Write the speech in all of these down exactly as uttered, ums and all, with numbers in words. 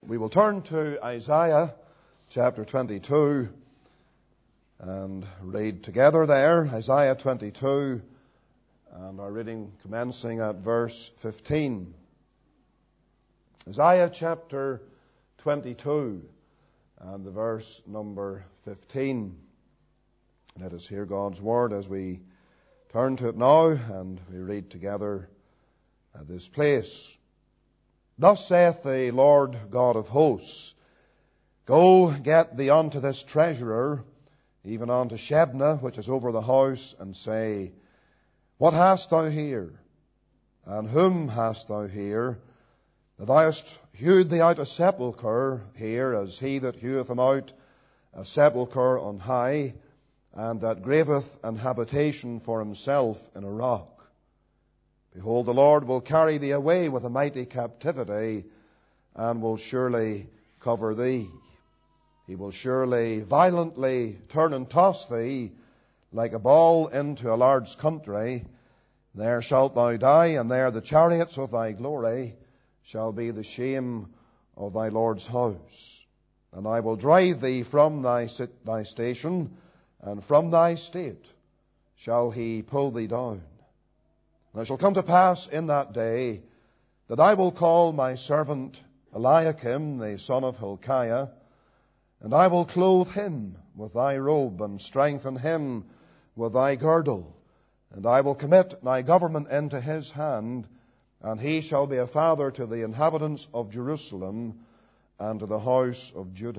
We will turn to Isaiah chapter twenty-two and read together there, Isaiah twenty-two, and our reading commencing at verse fifteen. Isaiah chapter twenty-two and the verse number fifteen. Let us hear God's word as we turn to it now and we read together at this place. Thus saith the Lord God of hosts, Go get thee unto this treasurer, even unto Shebna, which is over the house, and say, What hast thou here? And whom hast thou here? That thou hast hewed thee out a sepulchre here, as he that heweth him out a sepulchre on high, and that graveth an habitation for himself in a rock. Behold, the Lord will carry thee away with a mighty captivity, and will surely cover thee. He will surely violently turn and toss thee like a ball into a large country. There shalt thou die, and there the chariots of thy glory shall be the shame of thy Lord's house. And I will drive thee from thy, sit, thy station, and from thy state shall he pull thee down. And it shall come to pass in that day that I will call my servant Eliakim, the son of Hilkiah, and I will clothe him with thy robe, and strengthen him with thy girdle. And I will commit thy government into his hand, and he shall be a father to the inhabitants of Jerusalem, and to the house of Judah.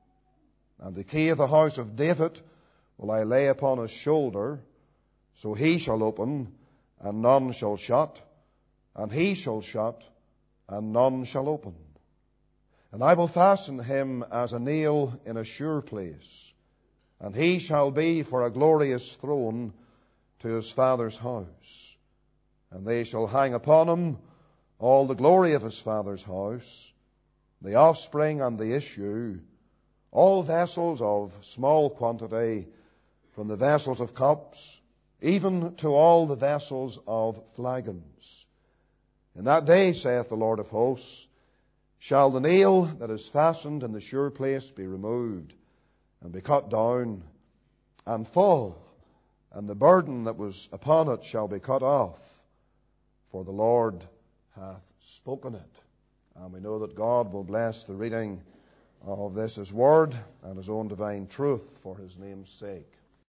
And the key of the house of David will I lay upon his shoulder, so he shall open, and none shall shut, and he shall shut, and none shall open. And I will fasten him as a nail in a sure place, and he shall be for a glorious throne to his father's house. And they shall hang upon him all the glory of his father's house, the offspring and the issue, all vessels of small quantity, from the vessels of cups, even to all the vessels of flagons. In that day, saith the Lord of hosts, shall the nail that is fastened in the sure place be removed, and be cut down, and fall, and the burden that was upon it shall be cut off, for the Lord hath spoken it. And we know that God will bless the reading of this his word and his own divine truth for his name's sake.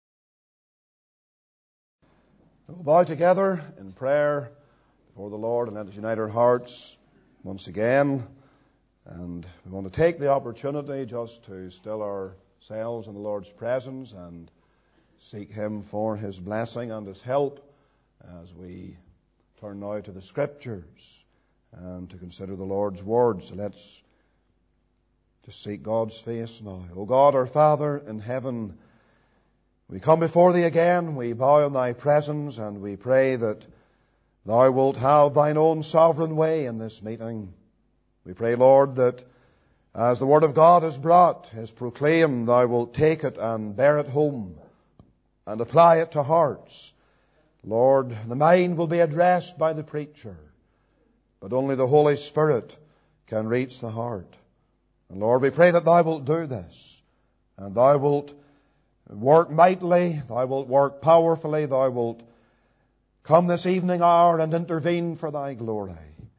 We'll bow together in prayer before the Lord, and let us unite our hearts once again. And we want to take the opportunity just to still ourselves in the Lord's presence and seek him for his blessing and his help as we turn now to the Scriptures and to consider the Lord's words. So let's just seek God's face now. O God, our Father in heaven, we come before thee again, we bow in thy presence, and we pray that thou wilt have thine own sovereign way in this meeting. We pray, Lord, that as the word of God is brought, is proclaimed, thou wilt take it and bear it home and apply it to hearts. Lord, the mind will be addressed by the preacher, but only the Holy Spirit can reach the heart. And Lord, we pray that thou wilt do this, and thou wilt work mightily, thou wilt work powerfully, thou wilt come this evening hour and intervene for thy glory.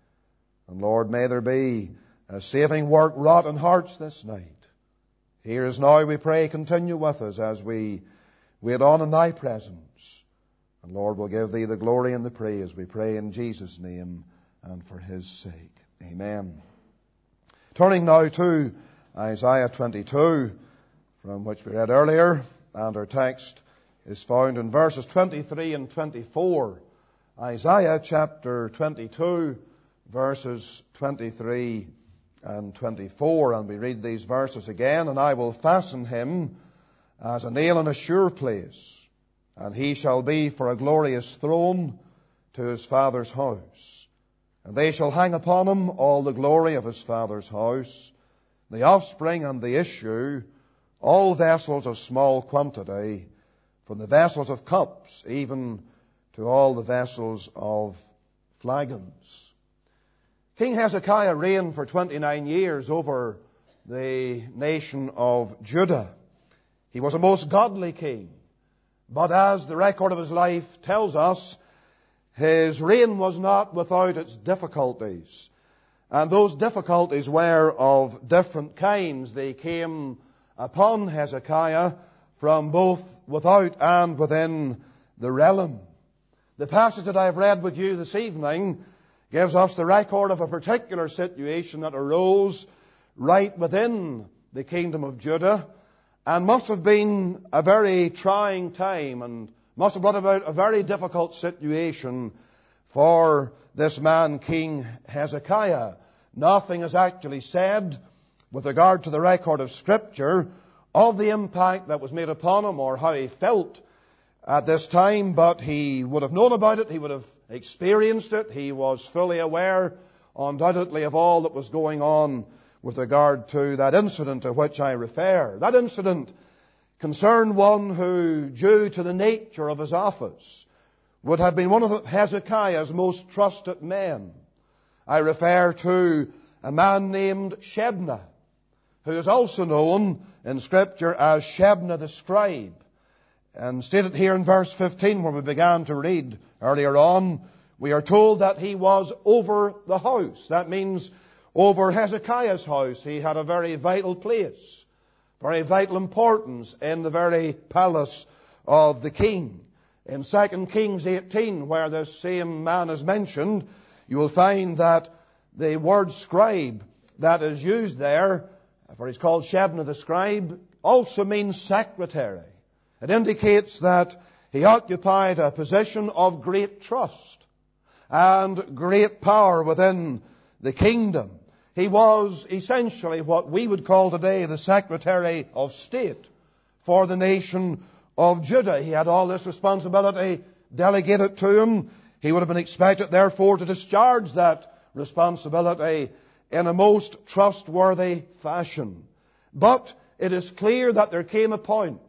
And Lord, may there be a saving work wrought in hearts this night. Here is now, we pray, continue with us as we wait on in thy presence. And Lord, we'll give thee the glory and the praise, we pray in Jesus' name and for his sake. Amen. Turning now to Isaiah twenty-two, from which we read earlier, and our text is found in verses twenty-three and twenty-four. Isaiah chapter twenty-two, verses twenty-three and twenty-four. And we read these verses again. And I will fasten him as a nail in a sure place, and he shall be for a glorious throne to his father's house. And they shall hang upon him all the glory of his father's house, the offspring and the issue, all vessels of small quantity, from the vessels of cups even to all the vessels of flagons. King Hezekiah reigned for twenty-nine years over the nation of Judah. He was a most godly king. But as the record of his life tells us, his reign was not without its difficulties. And those difficulties were of different kinds. They came upon Hezekiah from both without and within the realm. The passage that I have read with you this evening gives us the record of a particular situation that arose right within the kingdom of Judah, and must have been a very trying time and must have brought about a very difficult situation for this man, King Hezekiah. Nothing is actually said with regard to the record of Scripture of the impact that was made upon him or how he felt at this time, but he would have known about it, he would have experienced it, he was fully aware, undoubtedly, of all that was going on with regard to that incident to which I refer. That incident concerned one who, due to the nature of his office, would have been one of Hezekiah's most trusted men. I refer to a man named Shebna, who is also known in Scripture as Shebna the scribe. And stated here in verse fifteen, where we began to read earlier on, we are told that he was over the house. That means over Hezekiah's house. He had a very vital place, very vital importance in the very palace of the king. In Second Kings eighteen, where this same man is mentioned, you will find that the word scribe that is used there, for he's called Shebna the scribe, also means secretary. It indicates that he occupied a position of great trust and great power within the kingdom. He was essentially what we would call today the Secretary of State for the nation of Judah. He had all this responsibility delegated to him. He would have been expected, therefore, to discharge that responsibility in a most trustworthy fashion. But it is clear that there came a point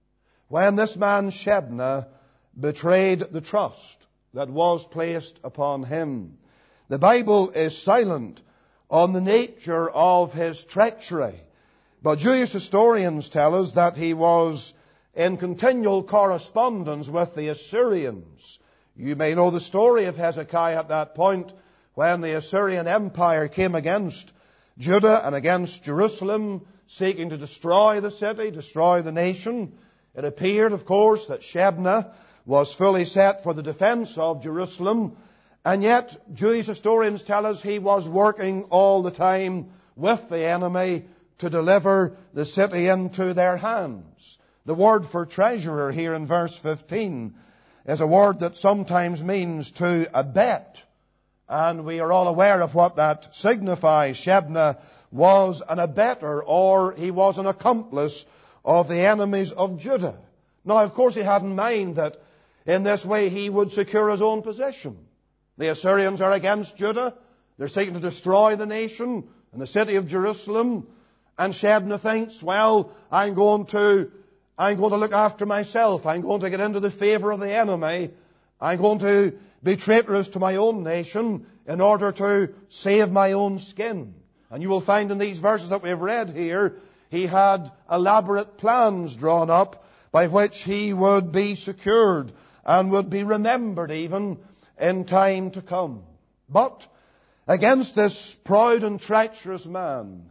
when this man Shebna betrayed the trust that was placed upon him. The Bible is silent on the nature of his treachery, but Jewish historians tell us that he was in continual correspondence with the Assyrians. You may know the story of Hezekiah at that point when the Assyrian Empire came against Judah and against Jerusalem, seeking to destroy the city, destroy the nation. It appeared, of course, that Shebna was fully set for the defense of Jerusalem, and yet Jewish historians tell us he was working all the time with the enemy to deliver the city into their hands. The word for treasurer here in verse fifteen is a word that sometimes means to abet, and we are all aware of what that signifies. Shebna was an abettor, or he was an accomplice of the enemies of Judah. Now, of course, he had in mind that in this way he would secure his own position. The Assyrians are against Judah. They're seeking to destroy the nation and the city of Jerusalem. And Shebna thinks, well, I'm going to, I'm going to look after myself. I'm going to get into the favor of the enemy. I'm going to be traitorous to my own nation in order to save my own skin. And you will find in these verses that we have read here, he had elaborate plans drawn up by which he would be secured and would be remembered even in time to come. But against this proud and treacherous man,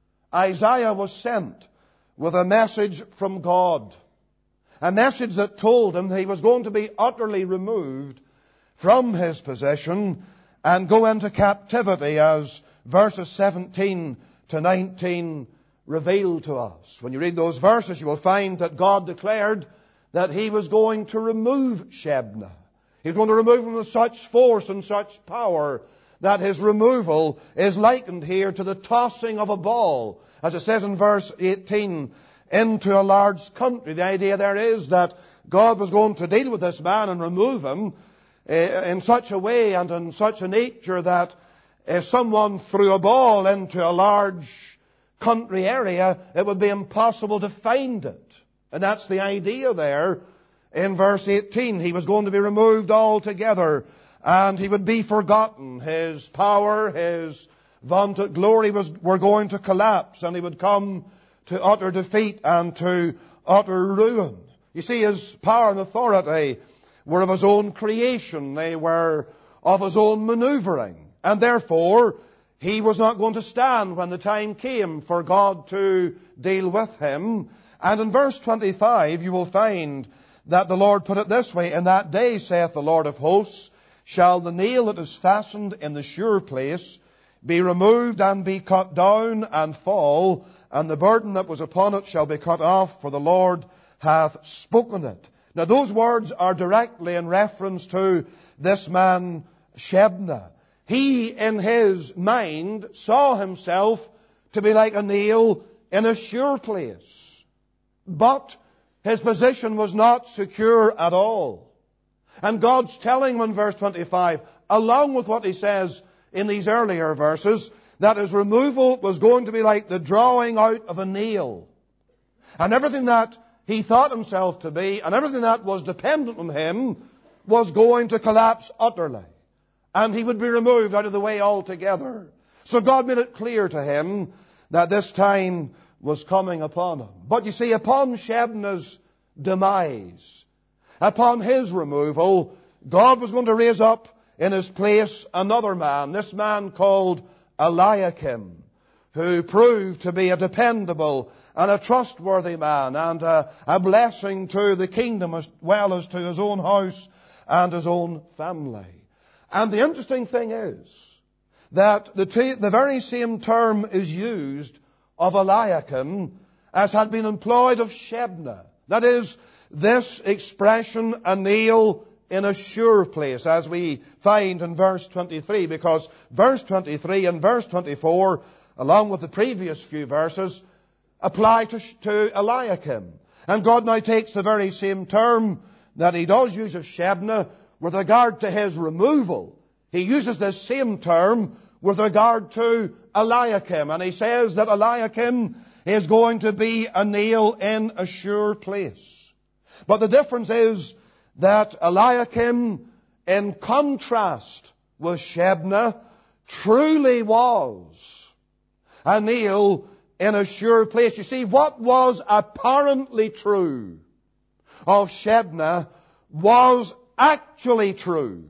Isaiah was sent with a message from God. A message that told him that he was going to be utterly removed from his position and go into captivity, as verses seventeen to nineteen revealed to us. When you read those verses, you will find that God declared that he was going to remove Shebna. He was going to remove him with such force and such power that his removal is likened here to the tossing of a ball, as it says in verse eighteen, into a large country. The idea there is that God was going to deal with this man and remove him in such a way and in such a nature that if someone threw a ball into a large country area, it would be impossible to find it. And that's the idea there in verse eighteen. He was going to be removed altogether and he would be forgotten. His power, his vaunted glory was, were going to collapse, and he would come to utter defeat and to utter ruin. You see, his power and authority were of his own creation. They were of his own maneuvering. And therefore, he was not going to stand when the time came for God to deal with him. And in verse twenty-five, you will find that the Lord put it this way: "In that day, saith the Lord of hosts, shall the nail that is fastened in the sure place be removed and be cut down and fall, and the burden that was upon it shall be cut off, for the Lord hath spoken it." Now those words are directly in reference to this man Shebna. He, in his mind, saw himself to be like a nail in a sure place. But his position was not secure at all. And God's telling him in verse twenty-five, along with what he says in these earlier verses, that his removal was going to be like the drawing out of a nail. And everything that he thought himself to be, and everything that was dependent on him, was going to collapse utterly. And he would be removed out of the way altogether. So God made it clear to him that this time was coming upon him. But you see, upon Shebna's demise, upon his removal, God was going to raise up in his place another man, this man called Eliakim, who proved to be a dependable and a trustworthy man, and a, a blessing to the kingdom as well as to his own house and his own family. And the interesting thing is that the, t- the very same term is used of Eliakim as had been employed of Shebna. That is, this expression, a nail in a sure place, as we find in verse twenty-three, because verse twenty-three and verse twenty-four, along with the previous few verses, apply to, to Eliakim. And God now takes the very same term that he does use of Shebna with regard to his removal. He uses this same term with regard to Eliakim. And he says that Eliakim is going to be a nail in a sure place. But the difference is that Eliakim, in contrast with Shebna, truly was a nail in a sure place. You see, what was apparently true of Shebna was actually true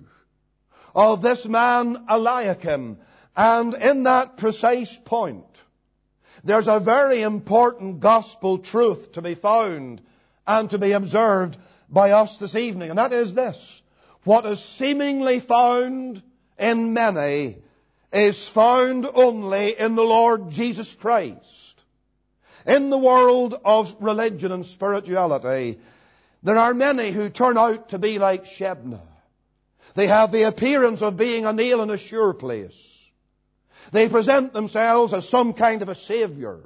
of this man Eliakim. And in that precise point, there's a very important gospel truth to be found and to be observed by us this evening. And that is this: what is seemingly found in many is found only in the Lord Jesus Christ. In the world of religion and spirituality, there are many who turn out to be like Shebna. They have the appearance of being a nail in a sure place. They present themselves as some kind of a savior.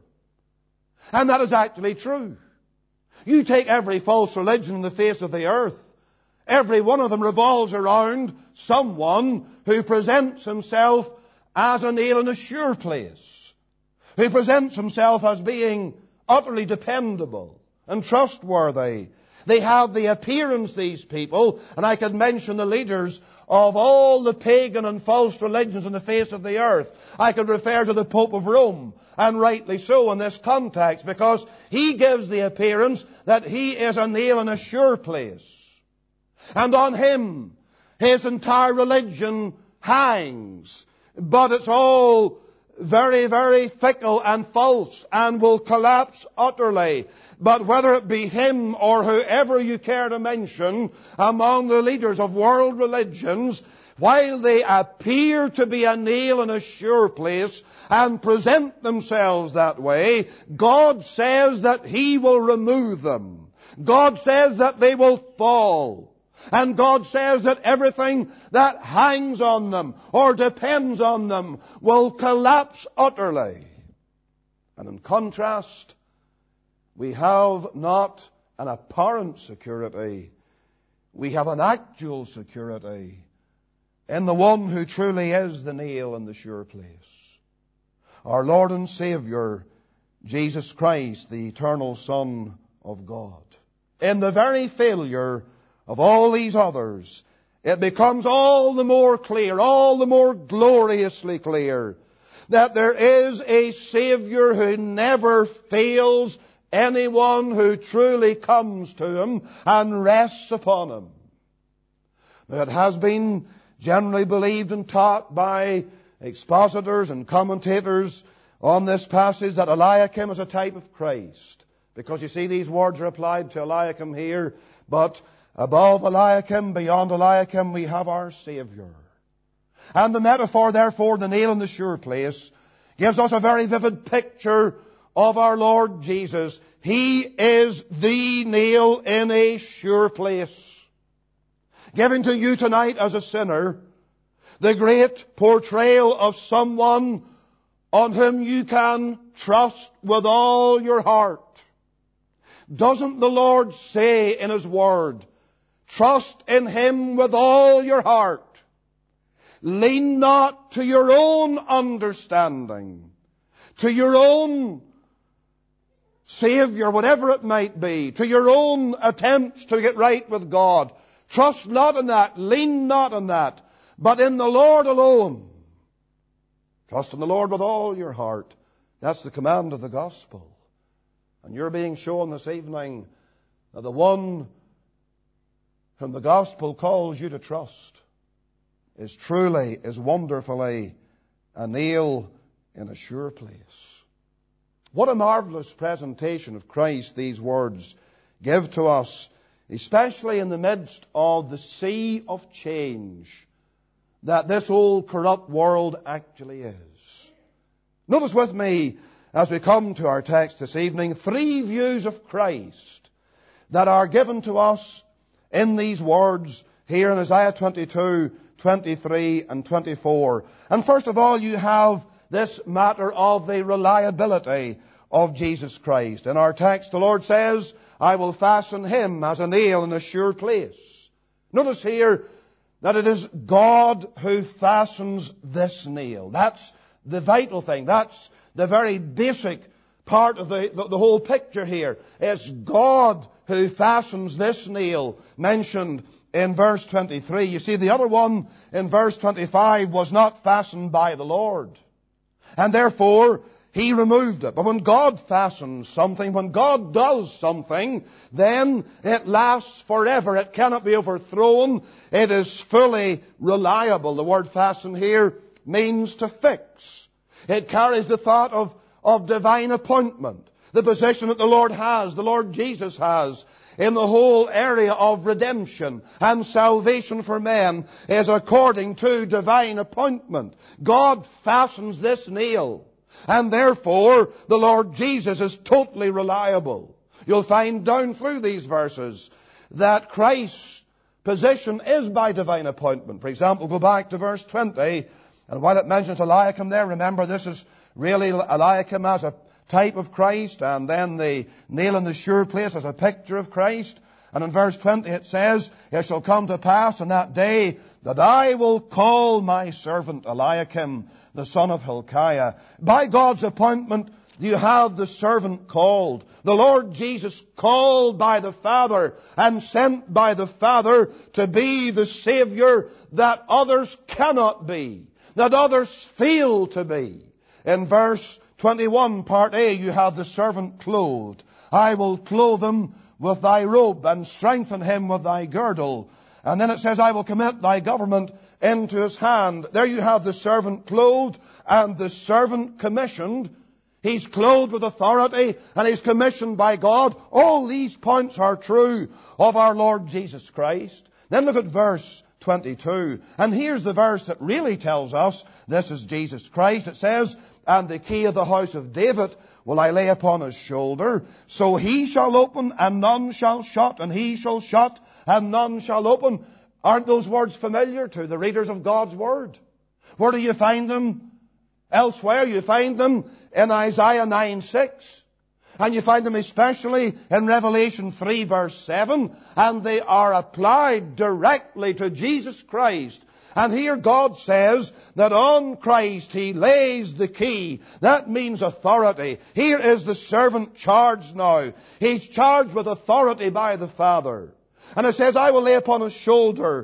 And that is actually true. You take every false religion on the face of the earth, every one of them revolves around someone who presents himself as a nail in a sure place, who presents himself as being utterly dependable and trustworthy. They have the appearance, these people, and I could mention the leaders of all the pagan and false religions on the face of the earth. I could refer to the Pope of Rome, and rightly so in this context, because he gives the appearance that he is a nail in a sure place. And on him, his entire religion hangs. But it's all very, very fickle and false and will collapse utterly. But whether it be him or whoever you care to mention among the leaders of world religions, while they appear to be a nail in a sure place and present themselves that way, God says that he will remove them. God says that they will fall. And God says that everything that hangs on them or depends on them will collapse utterly. And in contrast, we have not an apparent security. We have an actual security in the one who truly is the nail in the sure place. Our Lord and Savior, Jesus Christ, the eternal Son of God. In the very failure of all these others, it becomes all the more clear, all the more gloriously clear, that there is a Savior who never fails anyone who truly comes to Him and rests upon Him. Now, it has been generally believed and taught by expositors and commentators on this passage that Eliakim is a type of Christ. Because you see, these words are applied to Eliakim here, but above Eliakim, beyond Eliakim, we have our Savior. And the metaphor, therefore, the nail in the sure place, gives us a very vivid picture of our Lord Jesus. He is the nail in a sure place. Giving to you tonight as a sinner the great portrayal of someone on whom you can trust with all your heart. Doesn't the Lord say in His Word, trust in Him with all your heart. Lean not to your own understanding, to your own Savior, whatever it might be, to your own attempts to get right with God. Trust not in that, lean not on that, but in the Lord alone. Trust in the Lord with all your heart. That's the command of the gospel. And you're being shown this evening that the one whom the gospel calls you to trust is truly, is wonderfully a nail in a sure place. What a marvelous presentation of Christ these words give to us, especially in the midst of the sea of change that this old corrupt world actually is. Notice with me, as we come to our text this evening, three views of Christ that are given to us in these words here in Isaiah twenty-two, twenty-three and twenty-four. And first of all, you have this matter of the reliability of Jesus Christ. In our text, the Lord says, I will fasten Him as a nail in a sure place. Notice here that it is God who fastens this nail. That's the vital thing. That's the very basic part of the, the, the whole picture here. It's God who fastens this nail mentioned in verse twenty-three. You see, the other one in verse twenty-five was not fastened by the Lord. And therefore, He removed it. But when God fastens something, when God does something, then it lasts forever. It cannot be overthrown. It is fully reliable. The word fasten here means to fix. It carries the thought of, of divine appointment. The position that the Lord has, the Lord Jesus has, in the whole area of redemption and salvation for men is according to divine appointment. God fastens this nail. And therefore, the Lord Jesus is totally reliable. You'll find down through these verses that Christ's position is by divine appointment. For example, go back to verse twenty, and while it mentions Eliakim there, remember this is really Eliakim as a type of Christ, and then the nail in the sure place as a picture of Christ. And in verse twenty it says, it shall come to pass in that day that I will call my servant Eliakim, the son of Hilkiah. By God's appointment, you have the servant called. The Lord Jesus called by the Father and sent by the Father to be the Savior that others cannot be, that others fail to be. In verse twenty-one, part A, you have the servant clothed. I will clothe him with thy robe and strengthen him with thy girdle. And then it says, I will commit thy government into his hand. There you have the servant clothed and the servant commissioned. He's clothed with authority and he's commissioned by God. All these points are true of our Lord Jesus Christ. Then look at verse twenty-two. And here's the verse that really tells us this is Jesus Christ. It says, and the key of the house of David will I lay upon his shoulder. So he shall open and none shall shut, and he shall shut and none shall open. Aren't those words familiar to the readers of God's Word? Where do you find them elsewhere? You find them in Isaiah nine six. And you find them especially in Revelation three verse seven. And they are applied directly to Jesus Christ. And here God says that on Christ He lays the key. That means authority. Here is the servant charged now. He's charged with authority by the Father. And it says, I will lay upon his shoulder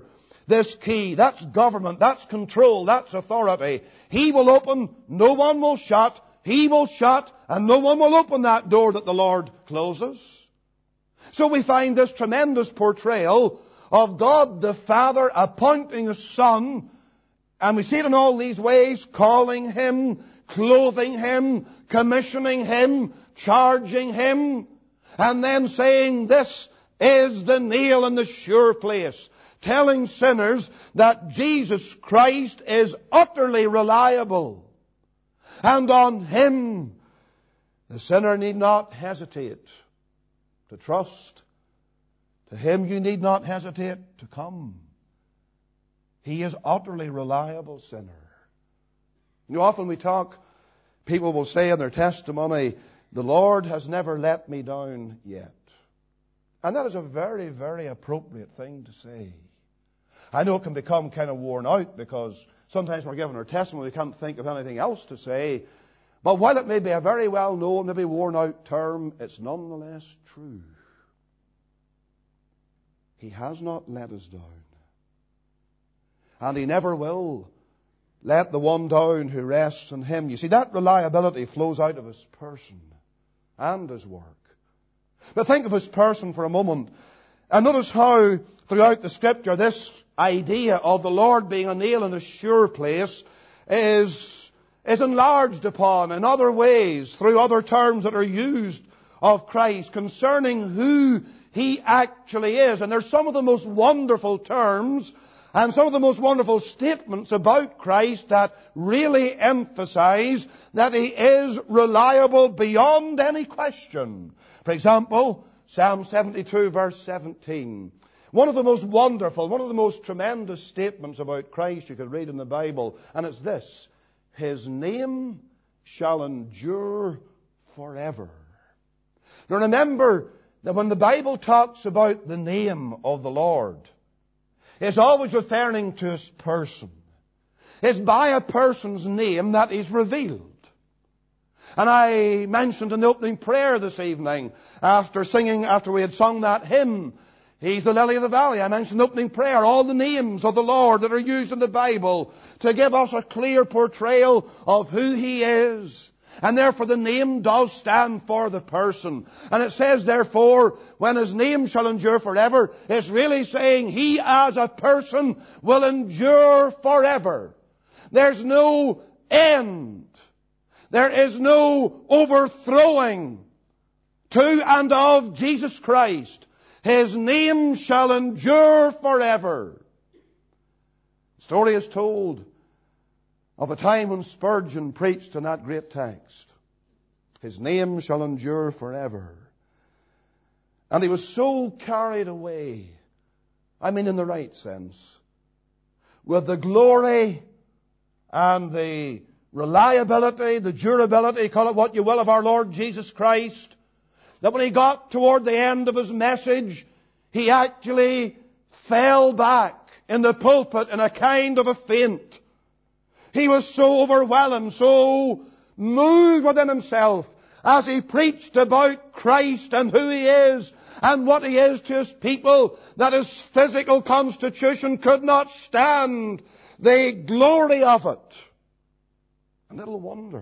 this key. That's government. That's control. That's authority. He will open, no one will shut. He will shut, and no one will open that door that the Lord closes. So we find this tremendous portrayal of God the Father appointing a Son, and we see it in all these ways, calling Him, clothing Him, commissioning Him, charging Him, and then saying, this is the nail in the sure place, telling sinners that Jesus Christ is utterly reliable. And on Him, the sinner need not hesitate to trust. To Him you need not hesitate to come. He is utterly reliable, sinner. You know, often we talk, people will say in their testimony, the Lord has never let me down yet. And that is a very, very appropriate thing to say. I know it can become kind of worn out because sometimes when we're giving our testimony we can't think of anything else to say. But while it may be a very well-known, maybe worn-out term, it's nonetheless true. He has not let us down. And He never will let the one down who rests in Him. You see, that reliability flows out of His person and His work. But think of His person for a moment. And notice how throughout the Scripture this idea of the Lord being a nail in a sure place is, is enlarged upon in other ways through other terms that are used of Christ concerning who He actually is. And there's some of the most wonderful terms and some of the most wonderful statements about Christ that really emphasize that He is reliable beyond any question. For example, Psalm seventy-two verse seventeen. One of the most wonderful, one of the most tremendous statements about Christ you could read in the Bible, and it's this: His name shall endure forever. Now remember that when the Bible talks about the name of the Lord, it's always referring to His person. It's by a person's name that He's revealed. And I mentioned in the opening prayer this evening, after singing, after we had sung that hymn, He's the lily of the valley. I mentioned in the opening prayer all the names of the Lord that are used in the Bible to give us a clear portrayal of who He is. And therefore the name does stand for the person. And it says, therefore, when His name shall endure forever, it's really saying He as a person will endure forever. There's no end. There is no overthrowing to and of Jesus Christ. His name shall endure forever. The story is told of a time when Spurgeon preached on that great text. His name shall endure forever. And he was so carried away, I mean in the right sense, with the glory and the reliability, the durability, call it what you will, of our Lord Jesus Christ, that when he got toward the end of his message, he actually fell back in the pulpit in a kind of a faint. He was so overwhelmed, so moved within himself as he preached about Christ and who He is and what He is to His people, that his physical constitution could not stand the glory of it. And little wonder.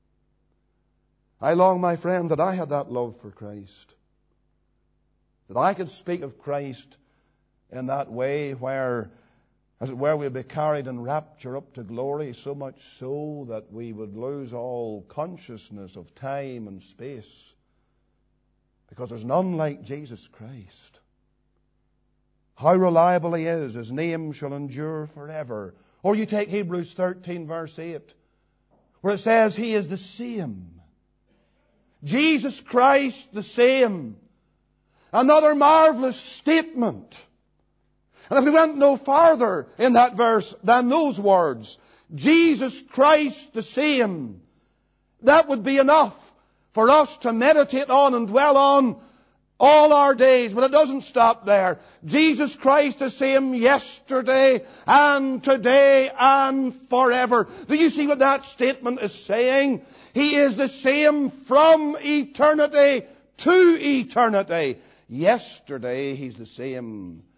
I long, my friend, that I had that love for Christ. That I could speak of Christ in that way where, as it were, we'd be carried in rapture up to glory, so much so that we would lose all consciousness of time and space. Because there's none like Jesus Christ. How reliable He is. His name shall endure forever. Or you take Hebrews thirteen verse eight, where it says He is the same. Jesus Christ the same. Another marvelous statement. And if we went no farther in that verse than those words, Jesus Christ the same, that would be enough for us to meditate on and dwell on all our days. But it doesn't stop there. Jesus Christ the same yesterday and today and forever. Do you see what that statement is saying? He is the same from eternity to eternity. Yesterday He's the same.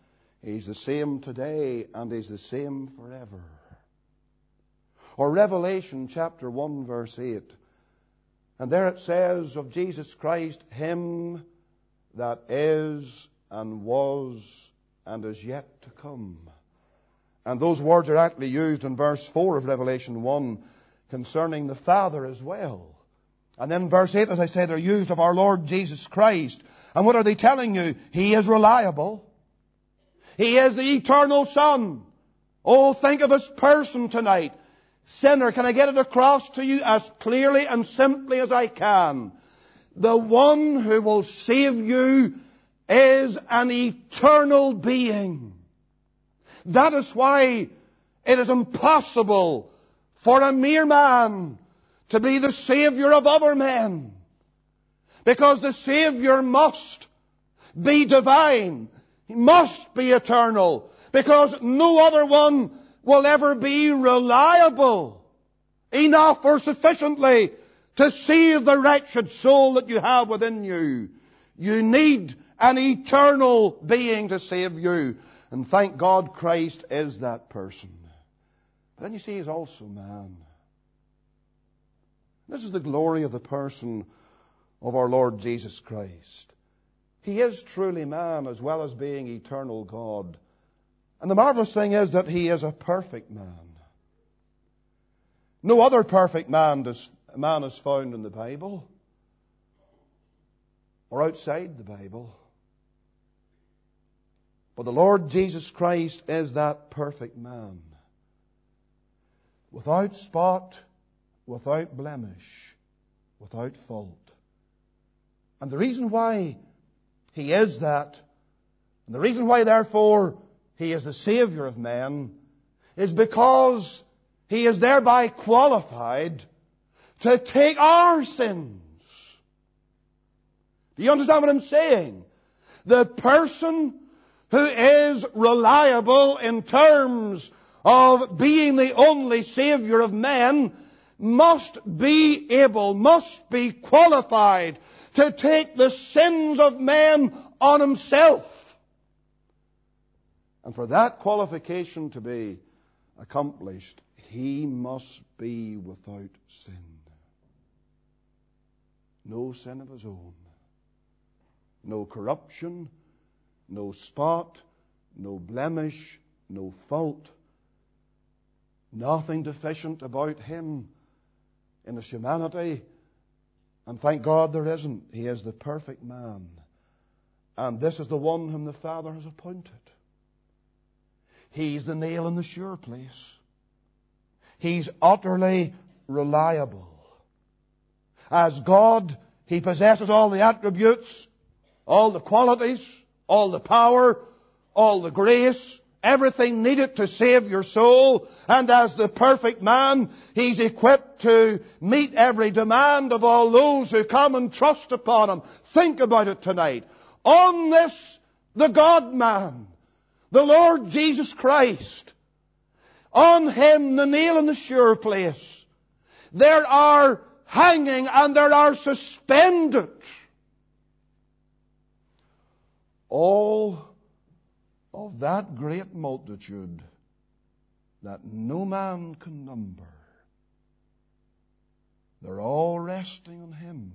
He's the same today, and He's the same forever. Or Revelation chapter one verse eight. And there it says of Jesus Christ, Him that is and was and is yet to come. And those words are actually used in verse four of Revelation one concerning the Father as well. And then verse eight, as I say, they're used of our Lord Jesus Christ. And what are they telling you? He is reliable. He is the eternal Son. Oh, think of His person tonight. Sinner, can I get it across to you as clearly and simply as I can? The one who will save you is an eternal being. That is why it is impossible for a mere man to be the Savior of other men. Because the Savior must be divine. He must be eternal. Because no other one will ever be reliable enough or sufficiently to save the wretched soul that you have within you. You need an eternal being to save you. And thank God Christ is that person. But then you see He's also man. This is the glory of the person of our Lord Jesus Christ. He is truly man as well as being eternal God. And the marvelous thing is that He is a perfect man. No other perfect man is, man is found in the Bible or outside the Bible. But the Lord Jesus Christ is that perfect man. Without spot, without blemish, without fault. And the reason why He is that, and the reason why therefore He is the Savior of men, is because He is thereby qualified to take our sins. Do you understand what I'm saying? The person who is reliable in terms of being the only Savior of men must be able, must be qualified to take the sins of men on Himself. And for that qualification to be accomplished, He must be without sin. No sin of His own. No corruption, no spot, no blemish, no fault. Nothing deficient about Him in His humanity. And thank God there isn't. He is the perfect man. And this is the one whom the Father has appointed. He's the nail in the sure place. He's utterly reliable. As God, He possesses all the attributes, all the qualities, all the power, all the grace, everything needed to save your soul. And as the perfect man, He's equipped to meet every demand of all those who come and trust upon Him. Think about it tonight. On this, the God-man, the Lord Jesus Christ, on Him, the nail in the sure place, there are hanging and there are suspended all of that great multitude that no man can number. They're all resting on Him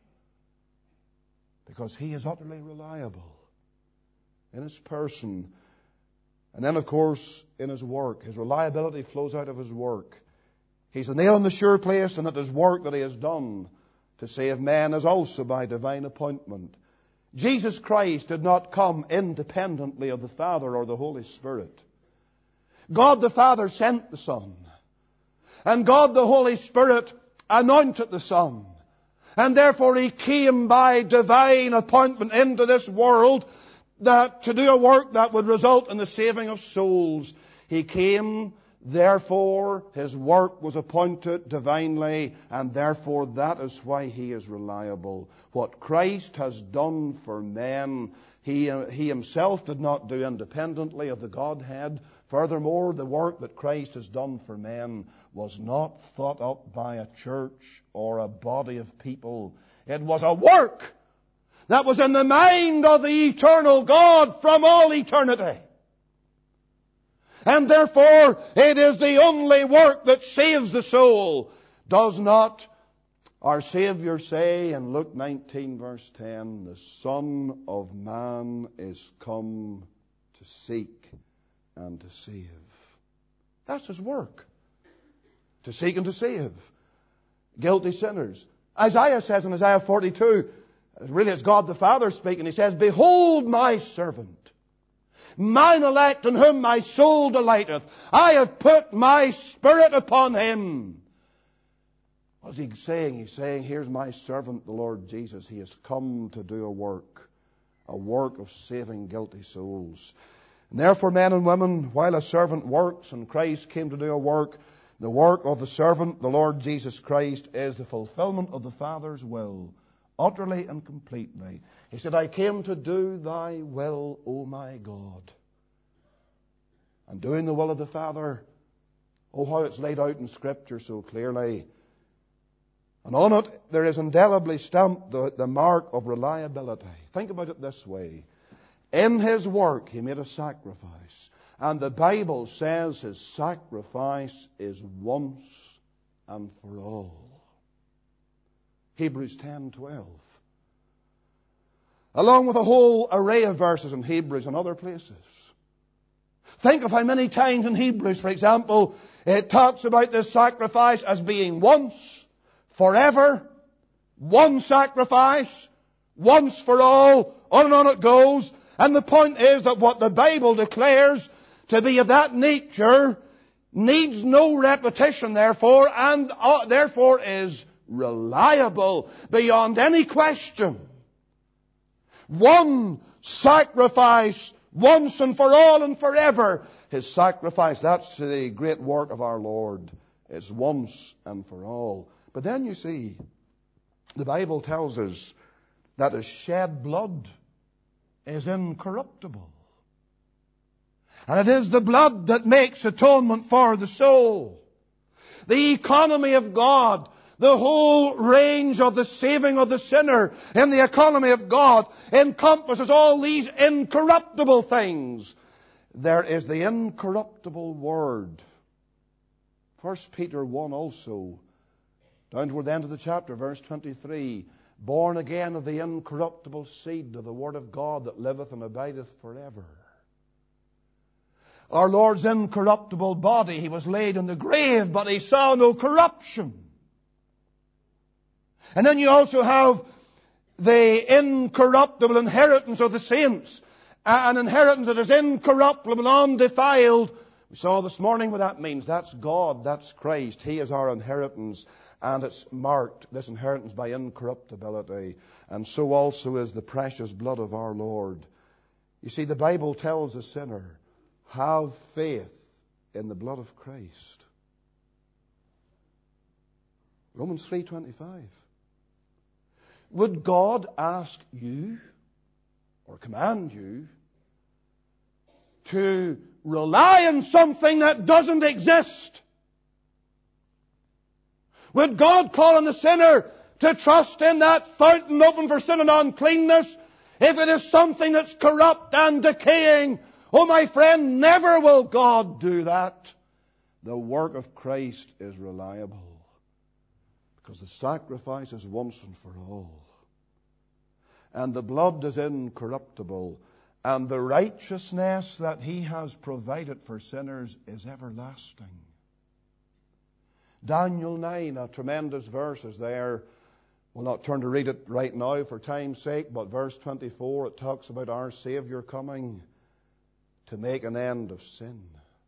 because He is utterly reliable in His person. And then, of course, in His work. His reliability flows out of His work. He's the nail in the sure place, and that His work that He has done to save men is also by divine appointment. Jesus Christ did not come independently of the Father or the Holy Spirit. God the Father sent the Son. And God the Holy Spirit anointed the Son. And therefore He came by divine appointment into this world that to do a work that would result in the saving of souls. He came, therefore His work was appointed divinely, and therefore that is why He is reliable. What Christ has done for men, He, he Himself did not do independently of the Godhead. Furthermore, the work that Christ has done for men was not thought up by a church or a body of people. It was a work that was in the mind of the eternal God from all eternity. And therefore, it is the only work that saves the soul. Does not our Savior say in Luke nineteen verse ten, the Son of Man is come to seek and to save. That's His work. To seek and to save guilty sinners. Isaiah says in Isaiah forty-two, really it's God the Father speaking, He says, behold my servant, mine elect in whom my soul delighteth. I have put my Spirit upon him. What is He saying? He's saying, here's my servant, the Lord Jesus. He has come to do a work, a work of saving guilty souls. And therefore, men and women, while a servant works, and Christ came to do a work, the work of the servant, the Lord Jesus Christ, is the fulfillment of the Father's will, utterly and completely. He said, I came to do thy will, O my God. And doing the will of the Father, oh, how it's laid out in Scripture so clearly. And on it, there is indelibly stamped the, the mark of reliability. Think about it this way. In His work, He made a sacrifice. And the Bible says His sacrifice is once and for all. Hebrews ten twelve. Along with a whole array of verses in Hebrews and other places. Think of how many times in Hebrews, for example, it talks about this sacrifice as being once, forever, one sacrifice, once for all, on and on it goes. And the point is that what the Bible declares to be of that nature needs no repetition, therefore, and uh, therefore is reliable beyond any question. One sacrifice, once and for all and forever. His sacrifice, that's the great work of our Lord. It's once and for all. But then you see, the Bible tells us that His shed blood is incorruptible. And it is the blood that makes atonement for the soul. The economy of God, the whole range of the saving of the sinner in the economy of God encompasses all these incorruptible things. There is the incorruptible Word. First Peter one also, down toward the end of the chapter, verse twenty-three, born again of the incorruptible seed of the Word of God that liveth and abideth forever. Our Lord's incorruptible body, He was laid in the grave, but He saw no corruption. And then you also have the incorruptible inheritance of the saints, an inheritance that is incorruptible and undefiled. We saw this morning what that means. That's God, that's Christ. He is our inheritance. And it's marked, this inheritance, by incorruptibility. And so also is the precious blood of our Lord. You see, the Bible tells a sinner, have faith in the blood of Christ. Romans three twenty-five. Would God ask you, or command you, to rely on something that doesn't exist? Would God call on the sinner to trust in that fountain open for sin and uncleanness if it is something that's corrupt and decaying? Oh, my friend, never will God do that. The work of Christ is reliable because the sacrifice is once and for all. And the blood is incorruptible. And the righteousness that He has provided for sinners is everlasting. Daniel nine, a tremendous verse is there. We'll not turn to read it right now for time's sake, but verse twenty-four, it talks about our Savior coming to make an end of sin.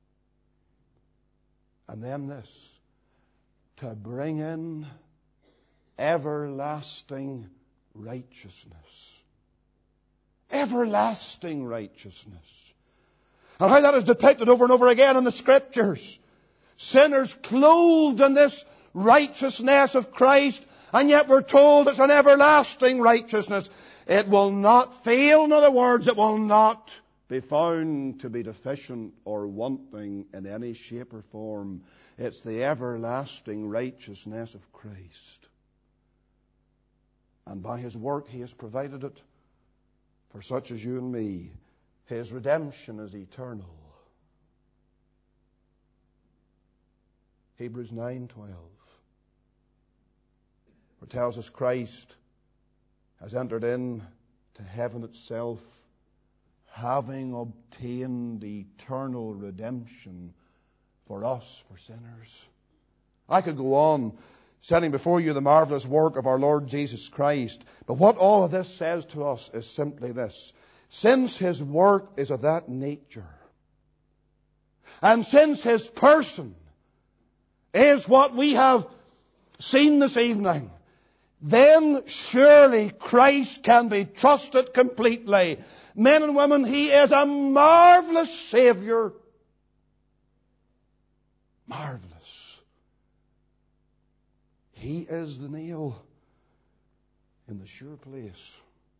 And then this, to bring in everlasting righteousness. Everlasting righteousness. And how that is depicted over and over again in the Scriptures. Sinners clothed in this righteousness of Christ, and yet we're told it's an everlasting righteousness. It will not fail. In other words, it will not be found to be deficient or wanting in any shape or form. It's the everlasting righteousness of Christ. And by His work He has provided it for such as you and me. His redemption is eternal. Hebrews nine twelve. It tells us Christ has entered in to heaven itself, having obtained eternal redemption for us, for sinners. I could go on setting before you the marvelous work of our Lord Jesus Christ, but what all of this says to us is simply this. Since His work is of that nature, and since His person is what we have seen this evening, then surely Christ can be trusted completely. Men and women, He is a marvelous Savior. Marvelous. He is the nail in the sure place.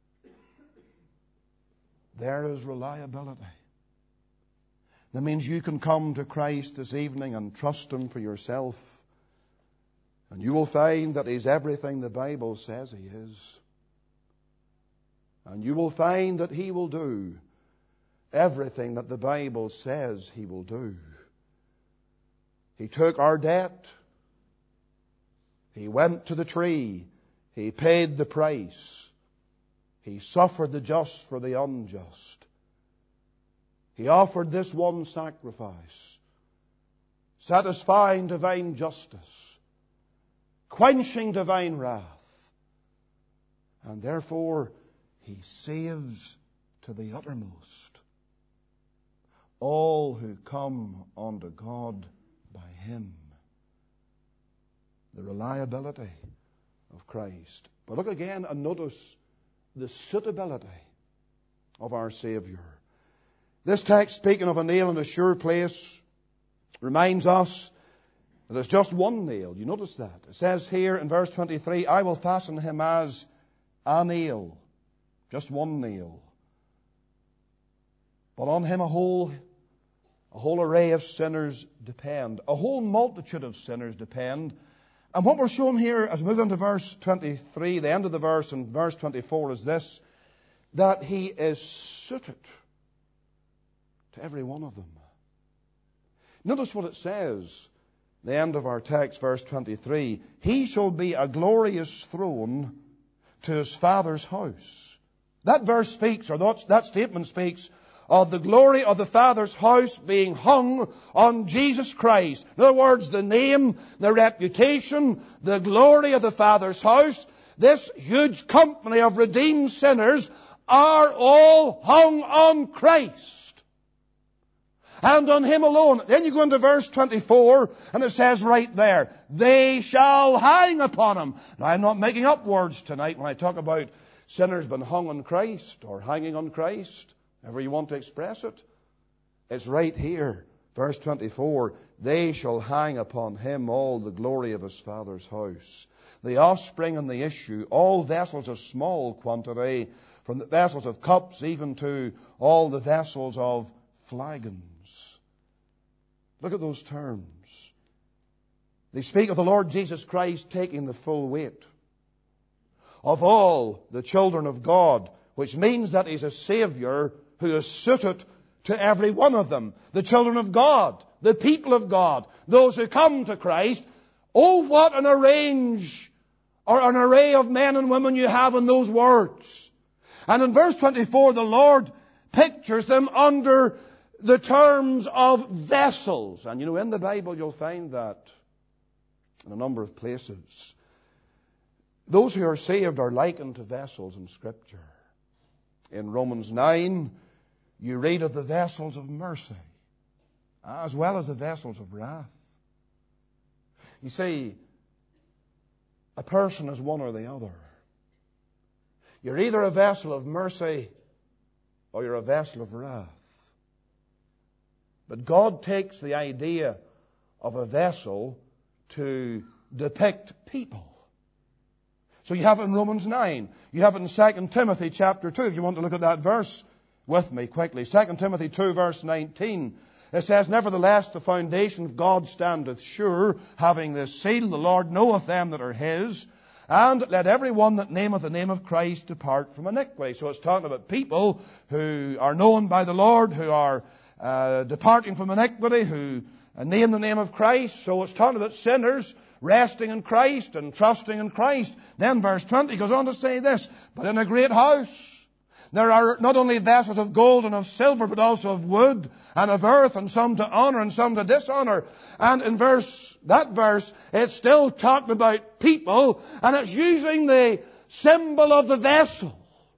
There is reliability. That means you can come to Christ this evening and trust Him for yourself. And you will find that He's everything the Bible says He is. And you will find that He will do everything that the Bible says He will do. He took our debt. He went to the tree. He paid the price. He suffered the just for the unjust. He offered this one sacrifice, satisfying divine justice, quenching divine wrath. And therefore, He saves to the uttermost all who come unto God by Him. The reliability of Christ. But look again and notice the suitability of our Savior. This text, speaking of a nail in a sure place, reminds us that it's just one nail. You notice that. It says here in verse twenty-three, I will fasten him as a nail. Just one nail. But on him a whole, a whole array of sinners depend. A whole multitude of sinners depend. And what we're shown here as we move into verse twenty-three, the end of the verse, and verse twenty-four is this, that He is suited to every one of them. Notice what it says, the end of our text, verse twenty-three. He shall be a glorious throne to His Father's house. That verse speaks, or that, that statement speaks, of the glory of the Father's house being hung on Jesus Christ. In other words, the name, the reputation, the glory of the Father's house, this huge company of redeemed sinners are all hung on Christ. And on Him alone. Then you go into verse twenty-four, and it says right there, they shall hang upon Him. Now, I'm not making up words tonight when I talk about sinners being hung on Christ, or hanging on Christ, however you want to express it. It's right here, verse twenty-four, they shall hang upon Him all the glory of His Father's house. The offspring and the issue, all vessels of small quantity, from the vessels of cups even to all the vessels of flagons. Look at those terms. They speak of the Lord Jesus Christ taking the full weight of all the children of God, which means that He's a Savior who is suited to every one of them. The children of God, the people of God, those who come to Christ. Oh, what an arrange or an array of men and women you have in those words. And in verse twenty-four, the Lord pictures them under the terms of vessels. And you know, in the Bible you'll find that in a number of places. Those who are saved are likened to vessels in Scripture. In Romans nine, you read of the vessels of mercy, as well as the vessels of wrath. You see, a person is one or the other. You're either a vessel of mercy or you're a vessel of wrath. But God takes the idea of a vessel to depict people. So you have it in Romans nine. You have it in Second Timothy chapter two, if you want to look at that verse with me quickly. Second Timothy two, verse nineteen. It says, nevertheless, the foundation of God standeth sure, having this seal, the Lord knoweth them that are His, and let every one that nameth the name of Christ depart from iniquity. So it's talking about people who are known by the Lord, who are uh, departing from iniquity, who name the name of Christ. So it's talking about sinners resting in Christ and trusting in Christ. Then verse twenty goes on to say this, but in a great house there are not only vessels of gold and of silver, but also of wood and of earth, and some to honor and some to dishonor. And in verse, that verse, it's still talking about people, and it's using the symbol of the vessel.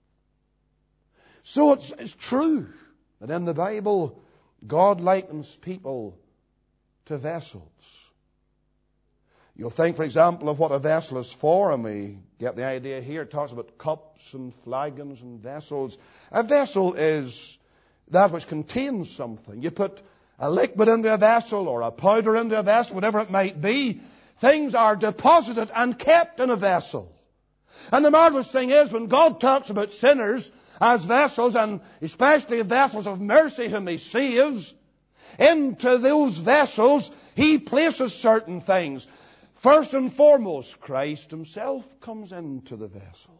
So it's, it's true that in the Bible, God likens people to vessels. You'll think, for example, of what a vessel is for, and we get the idea here. It talks about cups and flagons and vessels. A vessel is that which contains something. You put a liquid into a vessel or a powder into a vessel, whatever it might be. Things are deposited and kept in a vessel. And the marvelous thing is, when God talks about sinners as vessels, and especially vessels of mercy whom He saves, into those vessels He places certain things. First and foremost, Christ Himself comes into the vessel.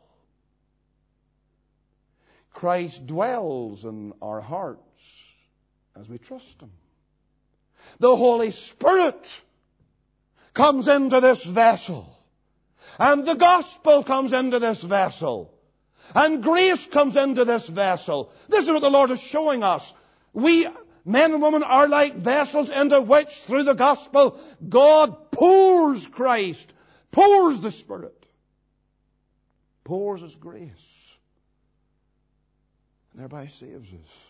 Christ dwells in our hearts as we trust Him. The Holy Spirit comes into this vessel. And the gospel comes into this vessel. And grace comes into this vessel. This is what the Lord is showing us. We, men and women, are like vessels into which, through the gospel, God pours Christ, pours the Spirit, pours His grace, and thereby saves us.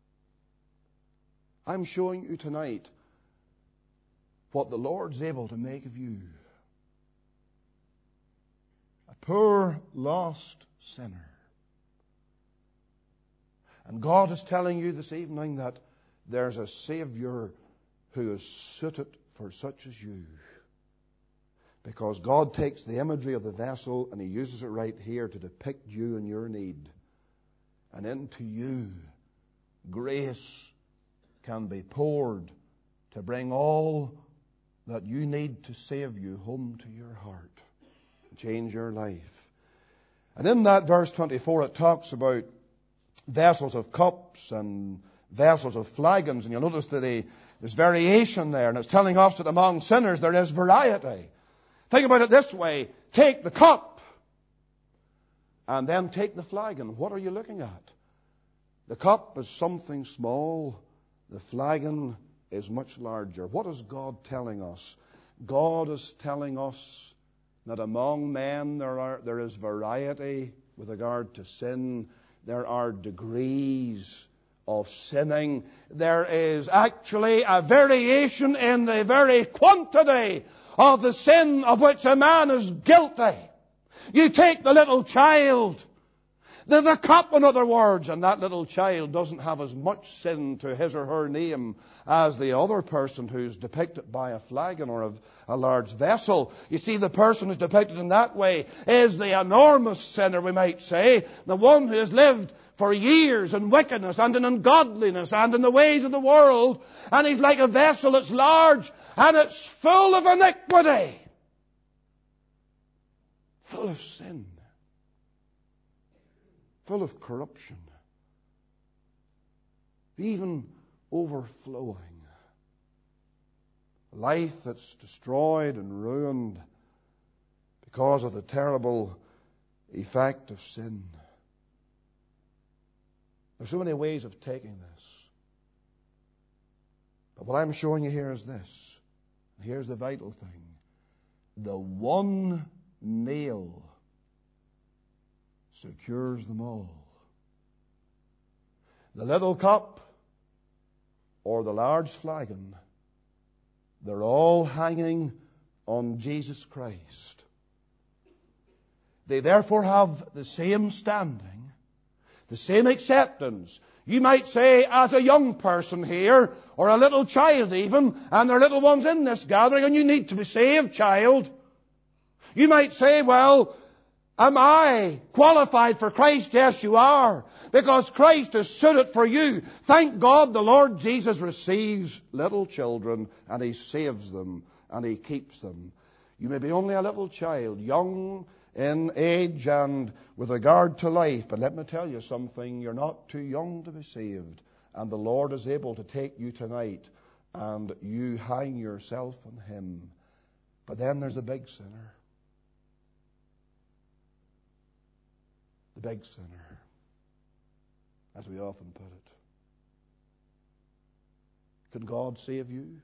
I'm showing you tonight what the Lord's able to make of you. A poor, lost sinner. And God is telling you this evening that there's a Savior who is suited for such as you. Because God takes the imagery of the vessel and He uses it right here to depict you and your need. And into you, grace can be poured to bring all that you need to save you home to your heart. Change your life. And in that verse twenty-four, it talks about vessels of cups and vessels of flagons. And you'll notice that they, there's variation there. And it's telling us that among sinners there is variety. Think about it this way. Take the cup and then take the flagon. What are you looking at? The cup is something small. The flagon is much larger. What is God telling us? God is telling us that among men there are there is variety with regard to sin. There are degrees of sinning. There is actually a variation in the very quantity of the sin of which a man is guilty. You take the little child, the, the cup, in other words, and that little child doesn't have as much sin to his or her name as the other person who's depicted by a flagon or a, a large vessel. You see, the person who's depicted in that way is the enormous sinner, we might say, the one who has lived for years in wickedness and in ungodliness and in the ways of the world, and he's like a vessel that's large and it's full of iniquity, full of sin, full of corruption, even overflowing. A life that's destroyed and ruined because of the terrible effect of sin. There's so many ways of taking this. But what I'm showing you here is this. Here's the vital thing. The one nail secures them all. The little cup or the large flagon, they're all hanging on Jesus Christ. They therefore have the same standing, the same acceptance. You might say, as a young person here, or a little child even, and there are little ones in this gathering, and you need to be saved, child. You might say, well, am I qualified for Christ? Yes, you are. Because Christ is suited for you. Thank God the Lord Jesus receives little children, and He saves them, and He keeps them. You may be only a little child, young in age and with regard to life. But let me tell you something. You're not too young to be saved. And the Lord is able to take you tonight and you hang yourself on him. But then there's the big sinner. The big sinner, as we often put it. Can God save you?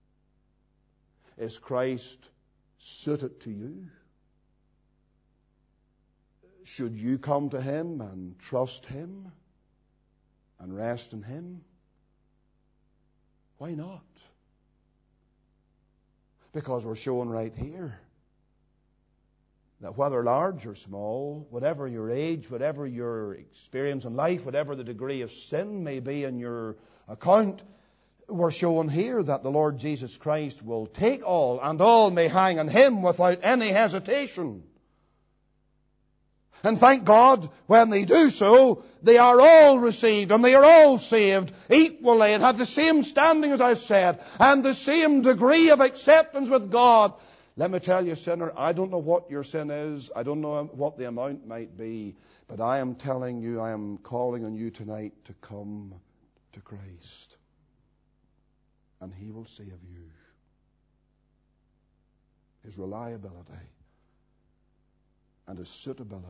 Is Christ suited to you? Should you come to him and trust him and rest in him? Why not? Because we're shown right here that whether large or small, whatever your age, whatever your experience in life, whatever the degree of sin may be in your account, we're shown here that the Lord Jesus Christ will take all, and all may hang on him without any hesitation. And thank God, when they do so, they are all received and they are all saved equally and have the same standing, as I've said, and the same degree of acceptance with God. Let me tell you, sinner, I don't know what your sin is. I don't know what the amount might be. But I am telling you, I am calling on you tonight to come to Christ. And he will save you. His reliability and his suitability.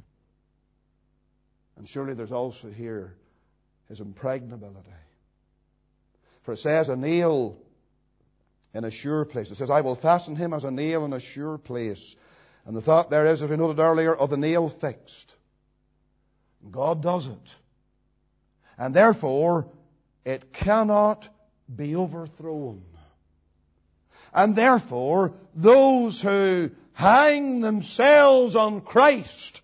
And surely there's also here his impregnability. For it says, a nail in a sure place. It says, I will fasten him as a nail in a sure place. And the thought there is, as we noted earlier, of the nail fixed. God does it. And therefore, it cannot be overthrown. And therefore, those who hang themselves on Christ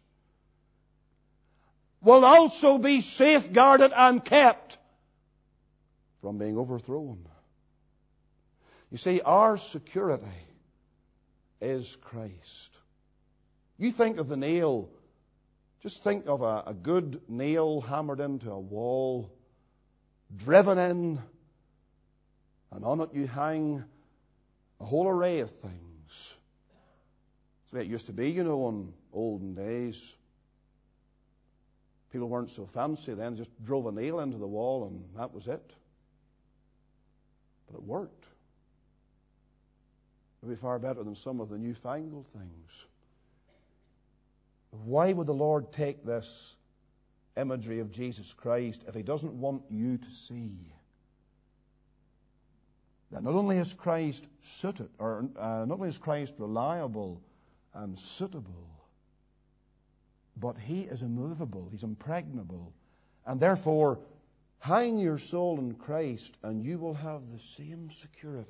will also be safeguarded and kept from being overthrown. You see, our security is Christ. You think of the nail, just think of a, a good nail hammered into a wall, driven in, and on it you hang a whole array of things. That's the way it used to be, you know, in olden days. People weren't so fancy then, just drove a nail into the wall and that was it. But it worked. Maybe far better than some of the newfangled things. Why would the Lord take this imagery of Jesus Christ if he doesn't want you to see that not only is Christ suited, or uh, not only is Christ reliable and suitable, but he is immovable, he's impregnable, and therefore hang your soul in Christ and you will have the same security.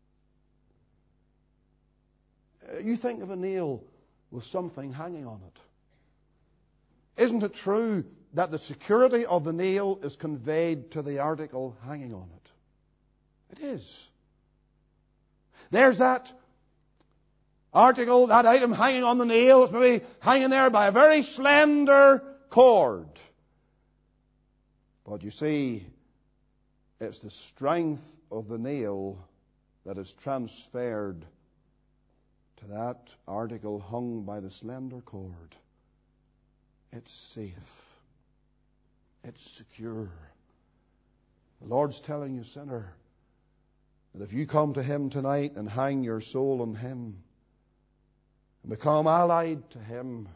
Uh, you think of a nail with something hanging on it. Isn't it true that the security of the nail is conveyed to the article hanging on it? It is. There's that article, that item hanging on the nail. It's maybe hanging there by a very slender cord. But you see, it's the strength of the nail that is transferred to that article hung by the slender cord. It's safe. It's secure. The Lord's telling you, sinner, that if you come to him tonight and hang your soul on him and become allied to him,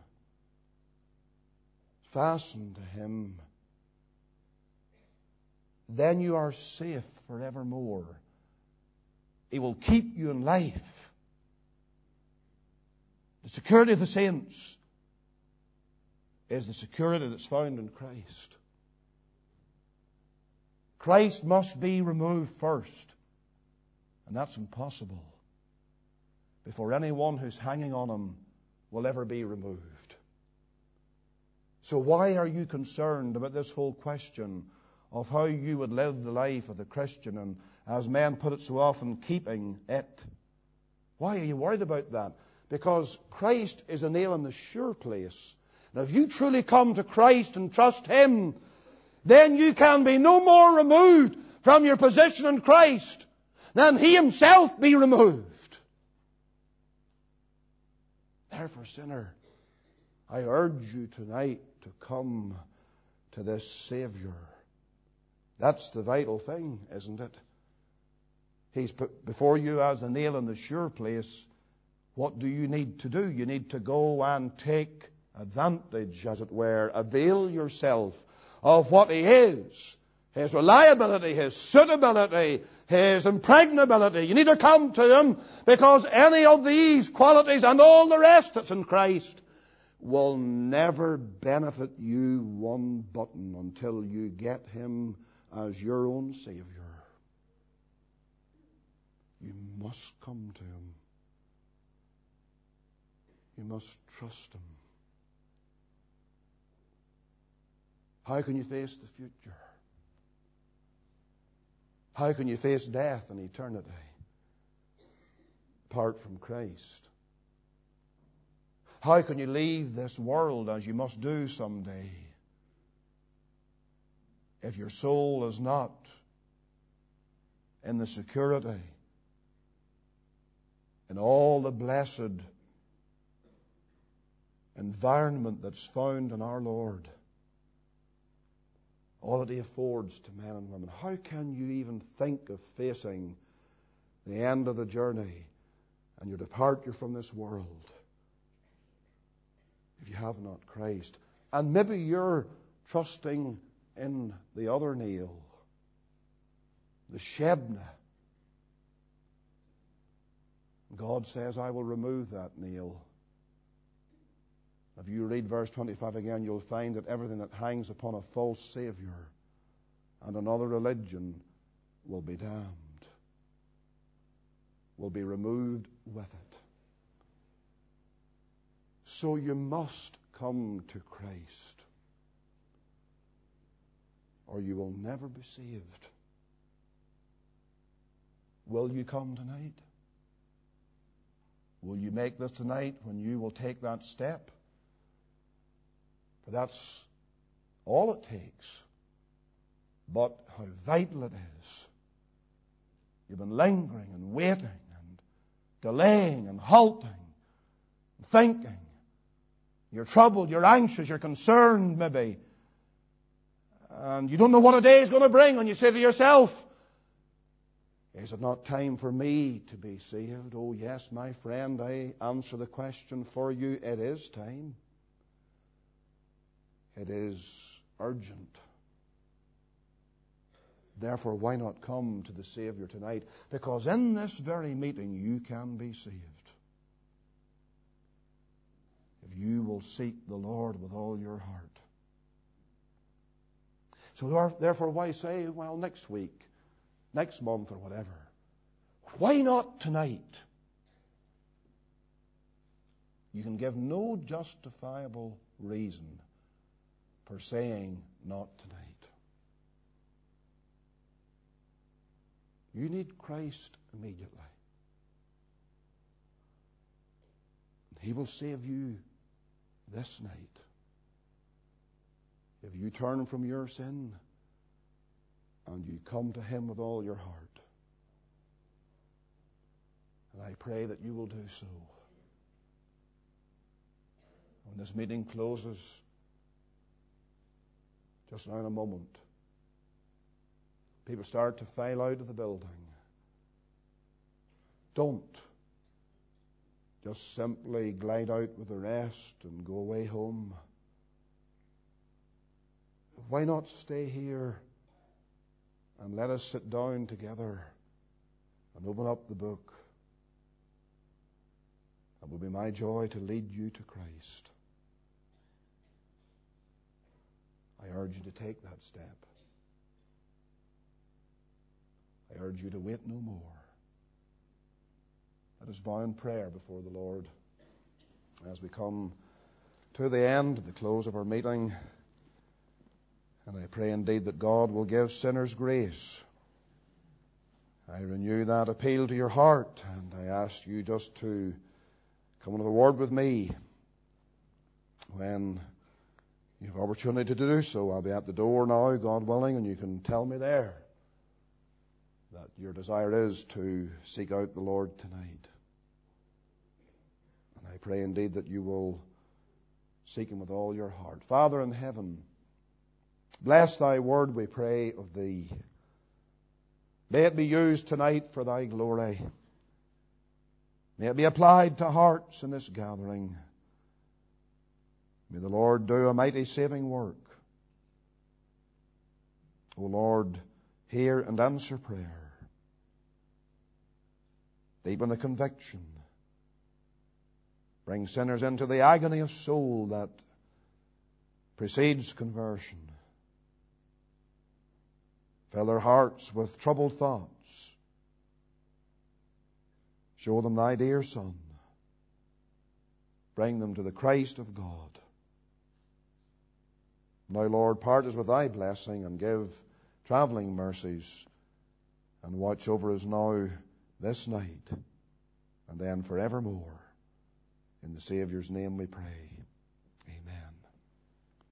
fastened to him, then you are safe forevermore. He will keep you in life. The security of the saints is the security that's found in Christ. Christ must be removed first. And that's impossible before anyone who's hanging on him will ever be removed. So why are you concerned about this whole question of how you would live the life of the Christian and, as men put it so often, keeping it? Why are you worried about that? Because Christ is a nail in the sure place. And if you truly come to Christ and trust him, then you can be no more removed from your position in Christ than he himself be removed. Therefore, sinner, I urge you tonight to come to this Savior. That's the vital thing, isn't it? He's put before you as a nail in the sure place. What do you need to do? You need to go and take advantage, as it were. Avail yourself of what He is. His reliability, His suitability, His impregnability. You need to come to Him, because any of these qualities and all the rest that's in Christ will never benefit you one button until you get Him as your own Savior. You must come to Him. You must trust Him. How can you face the future? How can you face death and eternity apart from Christ? How can you leave this world, as you must do someday, if your soul is not in the security, in all the blessed environment that's found in our Lord? All that He affords to men and women. How can you even think of facing the end of the journey and your departure from this world if you have not Christ? And maybe you're trusting in the other nail, the Shebna. God says, I will remove that nail. If you read verse twenty-five again, you'll find that everything that hangs upon a false Savior and another religion will be damned, will be removed with it. So you must come to Christ, or you will never be saved. Will you come tonight? Will you make this tonight when you will take that step? For that's all it takes. But how vital it is. You've been lingering and waiting and delaying and halting and thinking. You're troubled, you're anxious, you're concerned maybe. And you don't know what a day is going to bring, and you say to yourself, is it not time for me to be saved? Oh yes, my friend, I answer the question for you. It is time. It is urgent. Therefore, why not come to the Savior tonight? Because in this very meeting you can be saved. If you will seek the Lord with all your heart. So therefore, why say, well, next week, next month or whatever? Why not tonight? You can give no justifiable reason for saying not tonight. You need Christ immediately. He will save you this night. If you turn from your sin and you come to Him with all your heart. And I pray that you will do so. When this meeting closes, just now in a moment, people start to file out of the building. Don't just simply glide out with the rest and go away home. Why not stay here and let us sit down together and open up the book? It will be my joy to lead you to Christ. I urge you to take that step. I urge you to wait no more. Let us bow in prayer before the Lord as we come to the end, the close of our meeting. And I pray indeed that God will give sinners grace. I renew that appeal to your heart, and I ask you just to come into the Word with me when you have opportunity to do so. I'll be at the door now, God willing, and you can tell me there that your desire is to seek out the Lord tonight. And I pray indeed that you will seek Him with all your heart. Father in heaven, bless thy word, we pray of thee. May it be used tonight for thy glory. May it be applied to hearts in this gathering. May the Lord do a mighty saving work. O Lord, hear and answer prayer. Deepen the conviction. Bring sinners into the agony of soul that precedes conversion. Fill their hearts with troubled thoughts. Show them thy dear Son. Bring them to the Christ of God. Now, Lord, part us with thy blessing and give travelling mercies, and watch over us now this night and then forevermore. In the Saviour's name we pray.